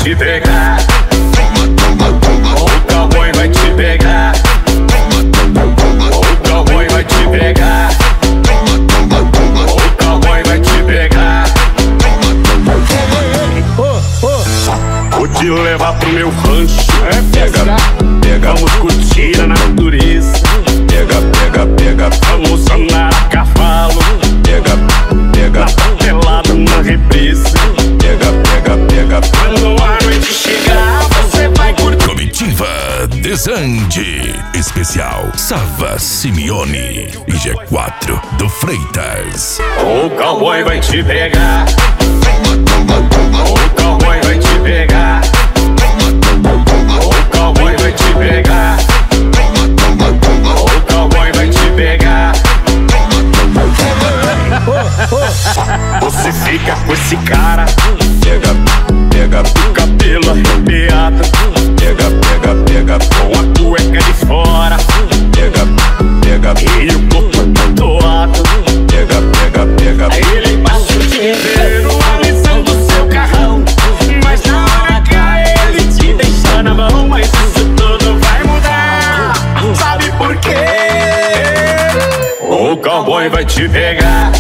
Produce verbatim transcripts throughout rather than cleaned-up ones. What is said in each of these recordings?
te pegar. O cowboy vai te pegar. O cowboy vai te pegar. O cowboy vai te pegar. Vou te levar pro meu rancho. É pega, pega. Vamos curtir a natureza. Pega, pega, pega. Vamos andar a cavalo. Pega, pega. Na papelada, na represa. Pega, pega, pega. Quando a noite chegar, você vai curtir. Comitiva Desande. Especial Sava Simeone e G quatro do Freitas. O cowboy vai te pegar. O cowboy vai te pegar. O cowboy vai te pegar. O cowboy vai te pegar. Você fica com esse cara. Pega, pega. O cabelo arrepiado. Pega, pega, pega. Com a cueca de fora. Pega, pega. E o corpo tatuado. Pega, pega, pega. Aí ele passa o dia inteiro alisando seu carrão. Mas na hora H ele te deixa na mão. Mas isso tudo vai mudar. Sabe por quê? O cowboy vai te pegar.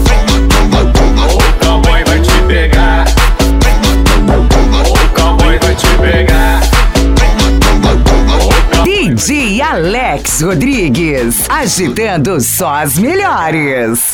O cowboy vai te pegar. O cowboy vai te pegar. D J Alex Rodrigues, agitando só as melhores.